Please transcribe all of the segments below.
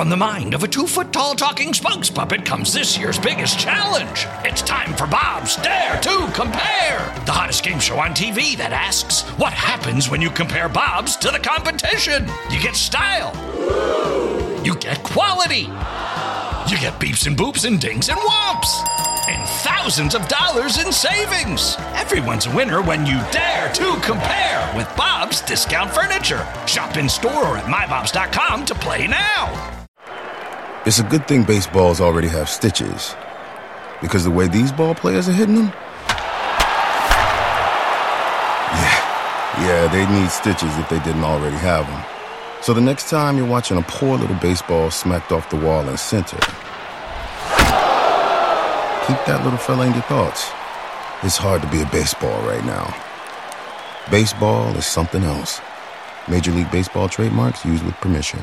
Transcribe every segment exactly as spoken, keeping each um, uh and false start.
From the mind of a two-foot-tall talking spokes puppet comes this year's biggest challenge. It's time for Bob's Dare to Compare, the hottest game show on T V that asks, what happens when you compare Bob's to the competition? You get style. You get quality. You get beeps and boops and dings and whomps. And thousands of dollars in savings. Everyone's a winner when you dare to compare with Bob's Discount Furniture. Shop in store or at my bobs dot com to play now. It's a good thing baseballs already have stitches, because the way these ball players are hitting them, yeah, yeah, they need stitches if they didn't already have them. So the next time you're watching a poor little baseball smacked off the wall in center, keep that little fella in your thoughts. It's hard to be a baseball right now. Baseball is something else. Major League Baseball trademarks used with permission.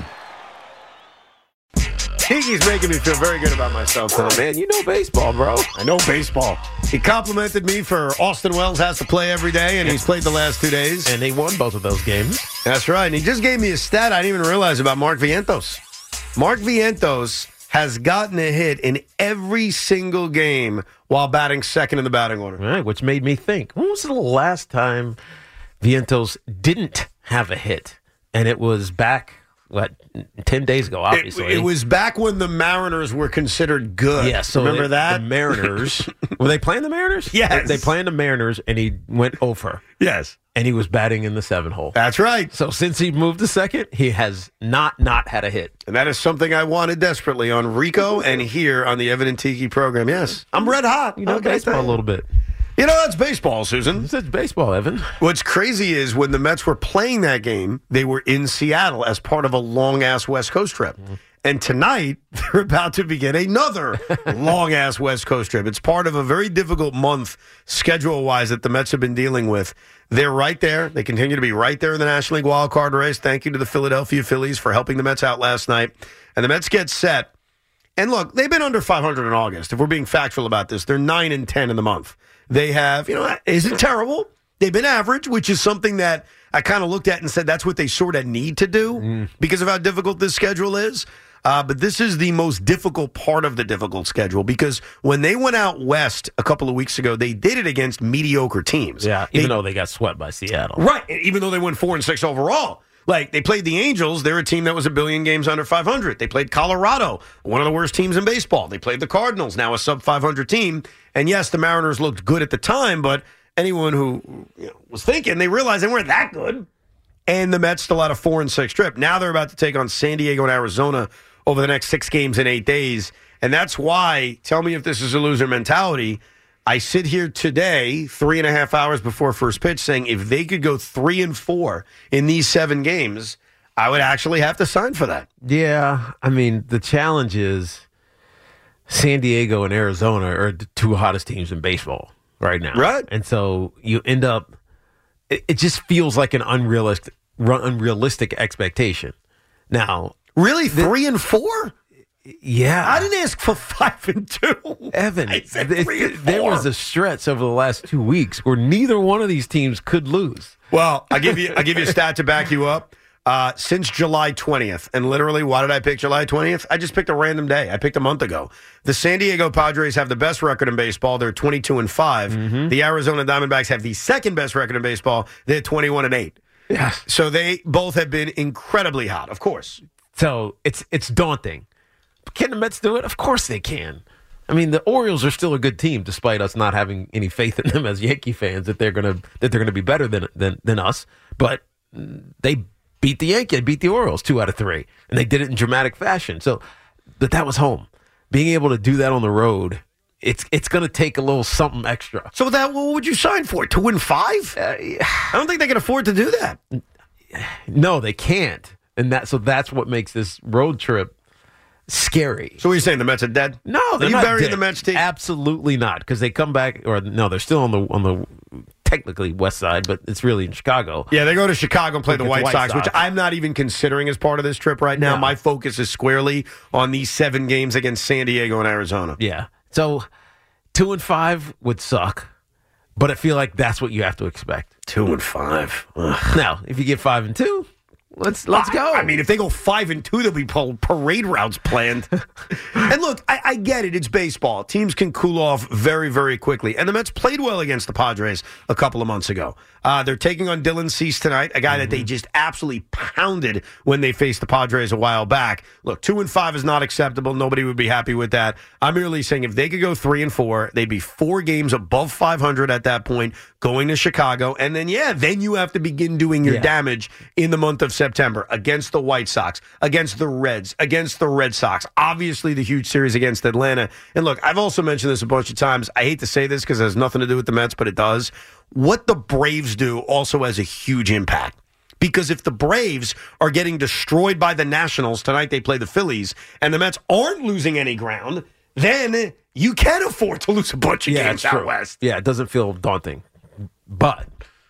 Tiki's making me feel very good about myself today. Man, you know baseball, bro. I know baseball. He complimented me for Austin Wells has to play every day, and he's played the last two days. And they won both of those games. That's right. And he just gave me a stat I didn't even realize about Mark Vientos. Mark Vientos has gotten a hit in every single game while batting second in the batting order. Right, which made me think, when was the last time Vientos didn't have a hit? And it was back... What, ten days ago, obviously. It, it was back when the Mariners were considered good. Yeah, so remember they, that? The Mariners. Were they playing the Mariners? Yes. They, they playing the Mariners, and he went over. Yes. And he was batting in the seven hole. That's right. So since he moved to second, he has not not had a hit. And that is something I wanted desperately on Rico and here on the Evan and Tiki program. Yes. I'm red hot. You know, Okay, baseball a little bit. You know, that's baseball, Susan. This is baseball, Evan. What's crazy is when the Mets were playing that game, they were in Seattle as part of a long-ass West Coast trip. Mm-hmm. And tonight, they're about to begin another long-ass West Coast trip. It's part of a very difficult month, schedule-wise, that the Mets have been dealing with. They're right there. They continue to be right there in the National League wildcard race. Thank you to the Philadelphia Phillies for helping the Mets out last night. And the Mets get set. And look, they've been under five hundred in August. If we're being factual about this, they're nine and ten in the month. They have, you know, isn't terrible. They've been average, which is something that I kind of looked at and said that's what they sort of need to do mm. because of how difficult this schedule is. Uh, but this is the most difficult part of the difficult schedule because when they went out west a couple of weeks ago, they did it against mediocre teams. Yeah, even they, though they got swept by Seattle. Right, even though they went four and six overall. Like, they played the Angels. They're a team that was a billion games under five hundred. They played Colorado, one of the worst teams in baseball. They played the Cardinals, now a sub five hundred team. And, yes, the Mariners looked good at the time, but anyone who you know, was thinking, they realized they weren't that good. And the Mets still had a four and six trip. Now they're about to take on San Diego and Arizona over the next six games in eight days. And that's why, tell me if this is a loser mentality, I sit here today, three and a half hours before first pitch, saying if they could go three and four in these seven games, I would actually have to sign for that. Yeah, I mean, the challenge is San Diego and Arizona are the two hottest teams in baseball right now. Right. And so you end up, it, it just feels like an unrealistic, unrealistic expectation. Now, really, three the, and four? Yeah. I didn't ask for five and two. Evan, I said three and four. There was a stretch over the last two weeks where neither one of these teams could lose. Well, I'll give you, I'll give you a stat to back you up. Uh, since July twentieth, and literally, why did I pick July twentieth? I just picked a random day. I picked a month ago. The San Diego Padres have the best record in baseball. They're twenty-two and five. Mm-hmm. The Arizona Diamondbacks have the second best record in baseball. They're twenty-one and eight. Yes. So they both have been incredibly hot, of course. So it's it's daunting. Can the Mets do it? Of course they can. I mean, the Orioles are still a good team, despite us not having any faith in them as Yankee fans that they're gonna that they're gonna be better than than than us. But they beat the Yankees, they beat the Orioles two out of three, and they did it in dramatic fashion. So, but that was home. Being able to do that on the road, it's it's going to take a little something extra. So that what would you sign for? Two and five? Uh, I don't think they can afford to do that. No, they can't, and that so that's what makes this road trip scary. So what are you saying? The Mets are dead? No, they're are you not burying dead. the Mets team? Absolutely not, because they come back, or no, they're still on the on the technically west side, but it's really in Chicago. Yeah, they go to Chicago and play the White, White Sox, Sox, which I'm not even considering as part of this trip right now. No. My focus is squarely on these seven games against San Diego and Arizona. Yeah, so two and five would suck, but I feel like that's what you have to expect. Two and five. Ugh. Now, if you get five and two, Let's let's go. I, I mean, if they go five and two, there'll be parade routes planned. And look, I, I get it. It's baseball. Teams can cool off very, very quickly. And the Mets played well against the Padres a couple of months ago. Uh, they're taking on Dylan Cease tonight, a guy mm-hmm. that they just absolutely pounded when they faced the Padres a while back. Look, two and five is not acceptable. Nobody would be happy with that. I'm merely saying if they could go three and four, they'd be four games above five hundred at that point, going to Chicago. And then, yeah, then you have to begin doing your yeah. damage in the month of September against the White Sox, against the Reds, against the Red Sox. Obviously, the huge series against Atlanta. And look, I've also mentioned this a bunch of times. I hate to say this because it has nothing to do with the Mets, but it does. What the Braves do also has a huge impact. Because if the Braves are getting destroyed by the Nationals, tonight they play the Phillies, and the Mets aren't losing any ground, then you can afford to lose a bunch of yeah, games out west. Yeah, it doesn't feel daunting. But,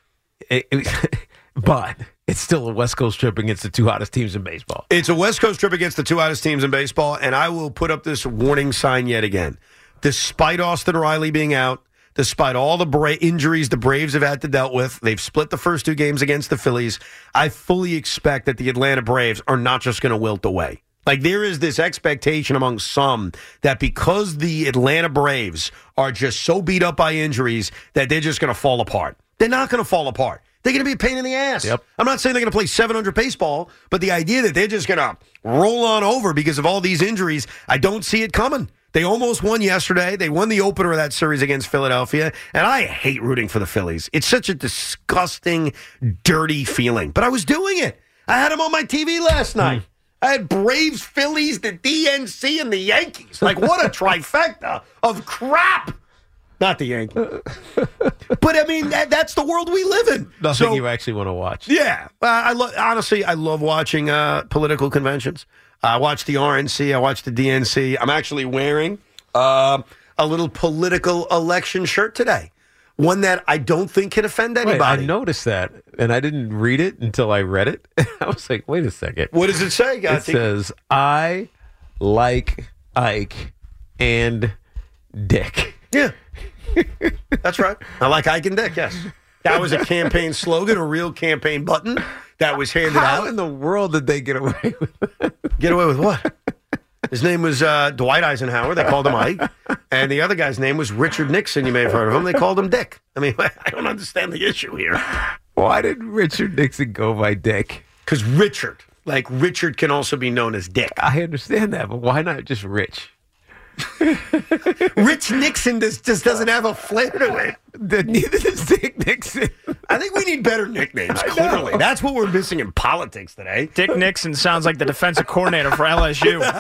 it, it, but it's still a West Coast trip against the two hottest teams in baseball. It's a West Coast trip against the two hottest teams in baseball, and I will put up this warning sign yet again. Despite Austin Riley being out, despite all the Bra- injuries the Braves have had to deal with, they've split the first two games against the Phillies. I fully expect that the Atlanta Braves are not just going to wilt away. Like, there is this expectation among some that because the Atlanta Braves are just so beat up by injuries that they're just going to fall apart. They're not going to fall apart. They're going to be a pain in the ass. Yep. I'm not saying they're going to play seven hundred baseball, but the idea that they're just going to roll on over because of all these injuries, I don't see it coming. They almost won yesterday. They won the opener of that series against Philadelphia, and I hate rooting for the Phillies. It's such a disgusting, dirty feeling, but I was doing it. I had them on my T V last night. Mm. I had Braves, Phillies, the D N C, and the Yankees. Like, what a trifecta of crap. Not the Yankees. But, I mean, that, that's the world we live in. Nothing so, you actually want to watch. Yeah. Uh, I lo- honestly, I love watching uh, political conventions. I watch the R N C. I watch the D N C. I'm actually wearing uh, a little political election shirt today. One that I don't think can offend anybody. Wait, I noticed that, and I didn't read it until I read it. I was like, wait a second. What does it say, guys? It says, I like Ike and Dick. Yeah. That's right. I like Ike and Dick, yes. That was a campaign slogan, a real campaign button that was handed How out. How in the world did they get away with that? Get away with what? His name was uh, Dwight Eisenhower. They called him Ike. And the other guy's name was Richard Nixon. You may have heard of him. They called him Dick. I mean, I don't understand the issue here. Why did Richard Nixon go by Dick? Because Richard, like Richard can also be known as Dick. I understand that, but why not just Rich? Rich Nixon just, just doesn't have a flair to it. Neither does Dick Nixon. I think we need better nicknames, clearly. That's what we're missing in politics today. Dick Nixon sounds like the defensive coordinator for L S U.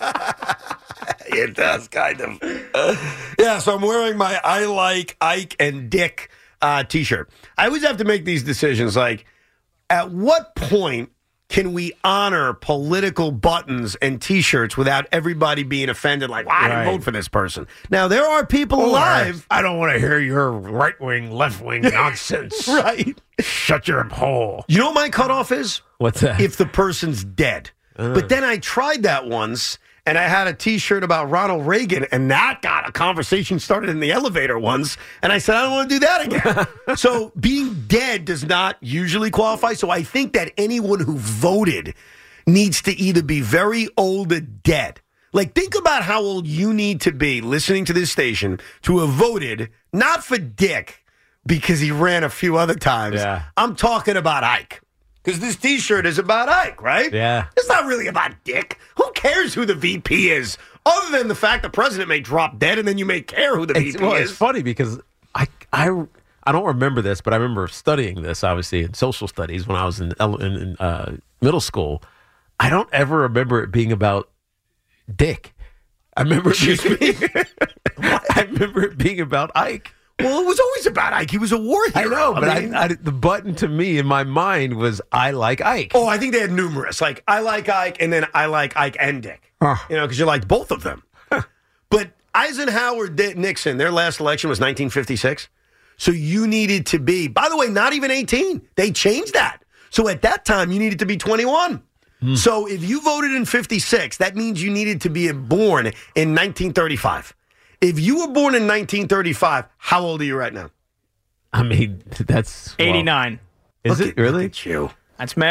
It does, kind of. Uh, yeah, so I'm wearing my I Like Ike and Dick uh, T-shirt. I always have to make these decisions, like, at what point can we honor political buttons and T-shirts without everybody being offended? Like, well, I didn't right. vote for this person. Now, there are people or, alive. I don't want to hear your right-wing, left-wing nonsense. Right. Shut your hole. You know what my cutoff is? What's that? If the person's dead. Uh. But then I tried that once, and I had a T-shirt about Ronald Reagan, and that got a conversation started in the elevator once, and I said, I don't want to do that again. So being dead does not usually qualify, so I think that anyone who voted needs to either be very old or dead. Like, think about how old you need to be listening to this station to have voted, not for Dick, because he ran a few other times. Yeah. I'm talking about Ike. Because this T-shirt is about Ike, right? Yeah. It's not really about Dick. Who cares who the V P is? Other than the fact the president may drop dead and then you may care who the it's, V P well, is. It's funny because I, I, I don't remember this, but I remember studying this, obviously, in social studies when I was in, in, in uh, middle school. I don't ever remember it being about Dick. I remember it being, I remember it being about Ike. Well, it was always about Ike. He was a war hero. I know, but I mean, I, I, the button to me in my mind was I like Ike. Oh, I think they had numerous. Like, I like Ike, and then I like Ike and Dick. Huh. You know, because you liked both of them. But Eisenhower, D- Nixon, their last election was nineteen fifty-six. So you needed to be, by the way, not even eighteen. They changed that. So at that time, you needed to be twenty-one. Hmm. So if you voted in fifty-six, that means you needed to be born in nineteen thirty-five. If you were born in nineteen thirty-five, how old are you right now? I mean, that's... eighty-nine. Well, is look it at, really? Look at you. That's math.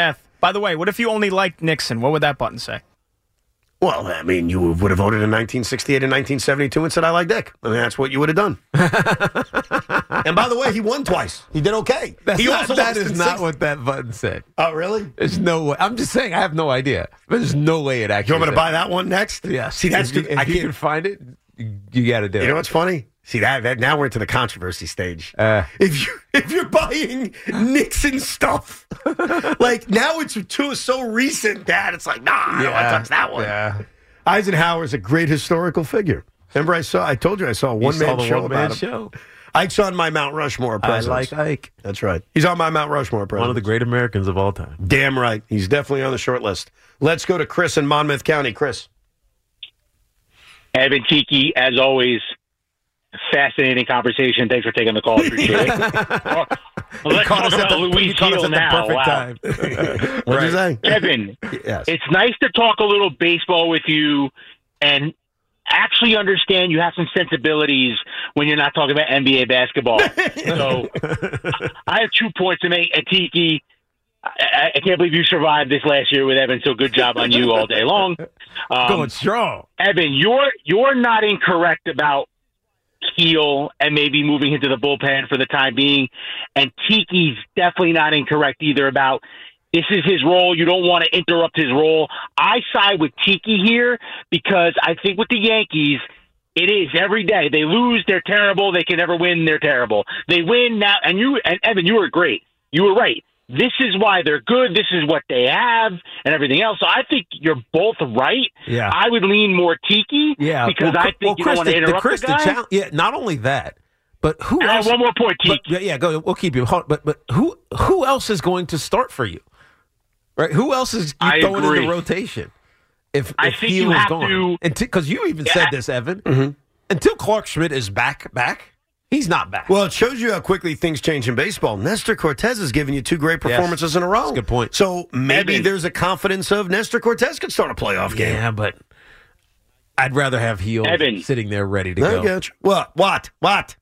By the way, what if you only liked Nixon? What would that button say? Well, I mean, you would have voted in nineteen sixty-eight and nineteen seventy-two and said, I like Dick. I mean, that's what you would have done. And by the way, he won twice. He did okay. That's he not, also that lost is in not six- what that button said. Oh, really? There's no way. I'm just saying, I have no idea. There's no way it actually You want me to said buy that one next? Yes. See, that's if you, the, if I you can't. can find it, you got to do You it. know what's funny? See that, that now we're into the controversy stage. Uh, if you if you're buying Nixon stuff, like now it's too so recent that it's like, nah, I don't want to touch that one. Yeah. Eisenhower's a great historical figure. Remember, I saw. I told you I saw a one man the show one-man about him. show. Ike's on my Mount Rushmore I presidents. like Ike. That's right. He's on my Mount Rushmore presidents. One of the great Americans of all time. Damn right. He's definitely on the short list. Let's go to Chris in Monmouth County. Chris. Evan Tiki, as always, fascinating conversation. Thanks for taking the call. Appreciate it. Well, let's Caught talk us at about the, Luis you caught us Gil at the now. perfect Wow. time. What'd you say? Evan, Yes. it's nice to talk a little baseball with you and actually understand you have some sensibilities when you're not talking about N B A basketball. So I have two points to make. At Tiki, I, I can't believe you survived this last year with Evan, so good job on you all day long. Um, Going strong. Evan, you're you're not incorrect about Keel and maybe moving into the bullpen for the time being. And Tiki's definitely not incorrect either about this is his role. You don't want to interrupt his role. I side with Tiki here because I think with the Yankees, it is every day. They lose, they're terrible. They can never win, they're terrible. They win now. And you and Evan, you were great. You were right. This is why they're good. This is what they have and everything else. So I think you're both right. Yeah. I would lean more Tiki Yeah, because well, I think well, you Chris, don't want to the- the interrupt Chris, the the guy. challenge- yeah, not only that, but who And I else? have one more point, but- Tiki. yeah, yeah, go. We'll keep you. Hold- But but who who else is going to start for you? Right? Who else is you I throwing agree. in the rotation? If I if think Heel you is have gone, to- because you even Yeah. said this, Evan. Mm-hmm. Until Clark Schmidt is back, back, he's not back. Well, it shows you how quickly things change in baseball. Nestor Cortez has given you two great performances in a row. That's a good point. So maybe Evan. there's a confidence of Nestor Cortez could start a playoff game. yeah, but I'd rather have Heel Evan. sitting there ready to I go. get you. What? What? What?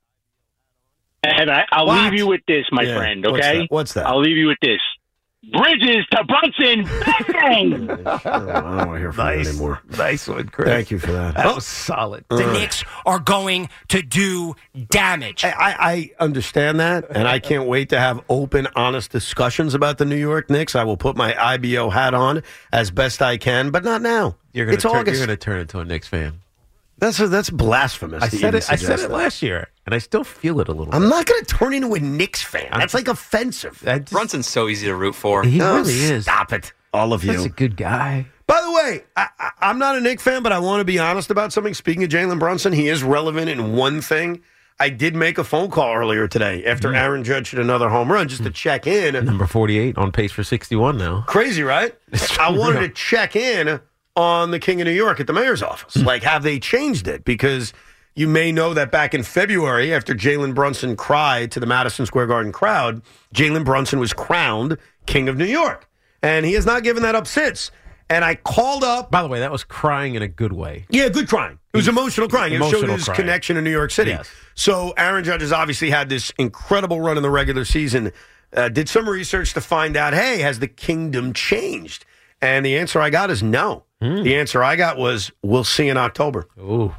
And I, I'll What? leave you with this, my Yeah, friend, what's okay? that? What's that? I'll leave you with this. Bridges to Brunson. Bang! I don't, I don't want to hear from you Nice, anymore. nice one, Chris. Thank you for that. That was solid. The Knicks are going to do damage. I, I I understand that, and I can't wait to have open, honest discussions about the New York Knicks. I will put my I B O hat on as best I can, but not now. You're gonna it's turn, August. you're gonna turn into a Knicks fan. That's that's blasphemous. I to said even it. I said suggest it that. last year, and I still feel it a little. I'm bit. not going to turn into a Knicks fan. I'm That's like offensive. I just- Brunson's so easy to root for. He Oh, really is. Stop it, all of He's you. a good guy. By the way, I, I, I'm not a Knicks fan, but I want to be honest about something. Speaking of Jalen Brunson, he is relevant in one thing. I did make a phone call earlier today after Mm-hmm. Aaron Judge hit another home run just to check in. Number forty-eight on pace for sixty-one now. Crazy, right? I wanted real. to check in on the King of New York at the mayor's office. Like, have they changed it? Because you may know that back in February, after Jalen Brunson cried to the Madison Square Garden crowd, Jalen Brunson was crowned King of New York. And he has not given that up since. And I called up. By the way, that was crying in a good way. Yeah, good crying. It was emotional crying. It showed Emotional his crying. connection to New York City. Yes. So Aaron Judge has obviously had this incredible run in the regular season. Uh, did some research to find out, hey, has the kingdom changed? And the answer I got is no. Hmm. The answer I got was, we'll see in October. Ooh,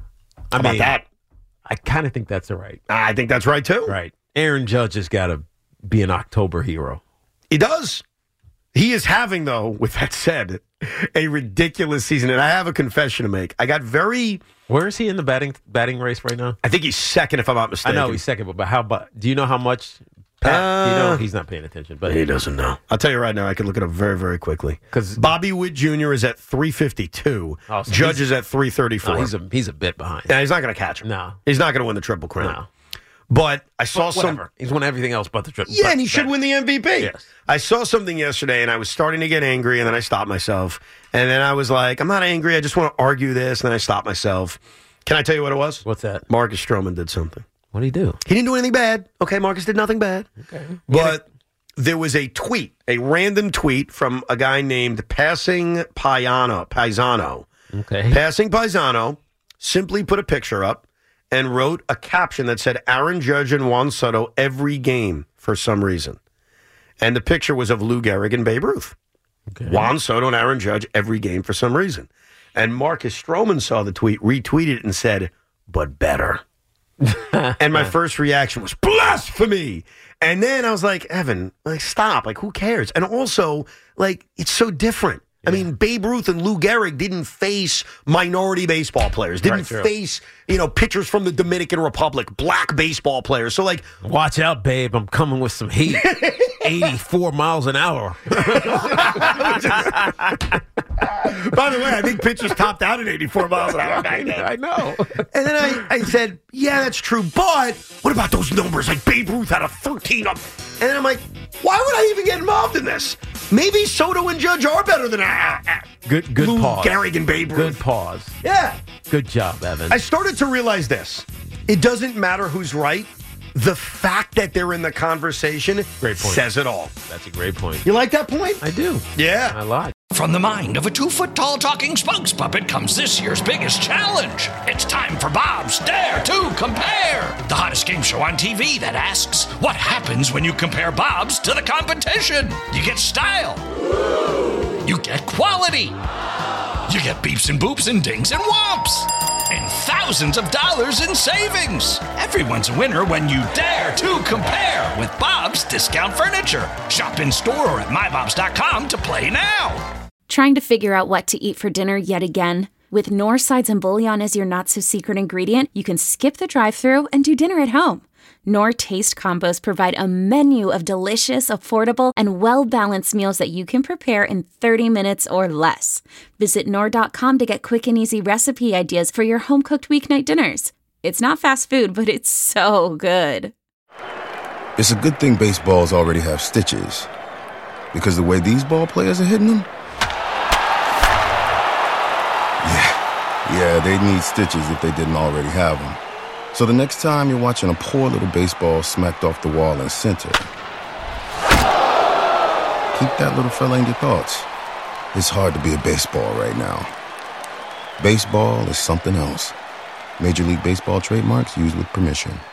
I How about mean, that? I kind of think that's all right. I think that's right, too. Right. Aaron Judge has got to be an October hero. He does. He is having, though, with that said, a ridiculous season. And I have a confession to make. I got very, Where is he in the batting batting race right now? I think he's second, if I'm not I mistaken. know he's second, but, but how about? Do you know how much? Pat, do you know Uh, he's not paying attention, but He doesn't know. I'll tell you right now, I could look it up very, very quickly. 'Cause- Bobby Witt Junior is at three fifty-two. Oh, so Judge he's- is at three thirty-four. no, he's a he's a bit behind. yeah, he's not going to catch him. No. He's not going to win the Triple Crown. No. But I saw But some. whatever. He's won everything else but the triple. Yeah, but and he should that- win the M V P. Yes. I saw something yesterday, and I was starting to get angry, and then I stopped myself. And then I was like, I'm not angry. I just want to argue this. And then I stopped myself. Can I tell you what it was? What's that? Marcus Stroman did something. What do you do? He didn't do anything bad. Okay, Marcus did nothing bad. Okay. But there was a tweet, a random tweet from a guy named Passing Paisano. Paisano. Okay. Passing Paisano simply put a picture up and wrote a caption that said Aaron Judge and Juan Soto every game for some reason. And the picture was of Lou Gehrig and Babe Ruth. Okay. Juan Soto and Aaron Judge every game for some reason. And Marcus Stroman saw the tweet, retweeted it, and said, but better. And my first reaction was blasphemy. And then I was like, Evan, like, stop. Like, who cares? And also, like, it's so different. Yeah. I mean, Babe Ruth and Lou Gehrig didn't face minority baseball players, didn't right, face, you know, pitchers from the Dominican Republic, black baseball players. So, like, watch out, babe. I'm coming with some heat. eighty-four miles an hour. By the way, I think pitchers topped out at eighty-four miles an hour. I know. I know. And then I, I said, yeah, that's true. But what about those numbers? Like Babe Ruth had a thirteen up. And then I'm like, why would I even get involved in this? Maybe Soto and Judge are better than uh, uh, good, good Lou pause. Gehrig and Babe Ruth. Good pause. Yeah. Good job, Evan. I started to realize this. It doesn't matter who's right. The fact that they're in the conversation great point. Says it all. That's a great point. You like that point? I do. Yeah. I like. From the mind of a two-foot-tall talking spokes puppet comes this year's biggest challenge. It's time for Bob's Dare to Compare, the hottest game show on T V that asks, what happens when you compare Bob's to the competition? You get style. You get quality. You get beeps and boops and dings and whomps. And thousands of dollars in savings. Everyone's a winner when you dare to compare with Bob's Discount Furniture. Shop in store or at my bobs dot com to play now. Trying to figure out what to eat for dinner yet again? With Knorr sides and bouillon as your not-so-secret ingredient, you can skip the drive-thru and do dinner at home. Knorr Taste Combos provide a menu of delicious, affordable, and well-balanced meals that you can prepare in thirty minutes or less. Visit Knorr dot com to get quick and easy recipe ideas for your home-cooked weeknight dinners. It's not fast food, but it's so good. It's a good thing baseballs already have stitches. Because the way these ball players are hitting them, yeah, yeah, they need stitches if they didn't already have them. So the next time you're watching a poor little baseball smacked off the wall in center, keep that little fella in your thoughts. It's hard to be a baseball right now. Baseball is something else. Major League Baseball trademarks used with permission.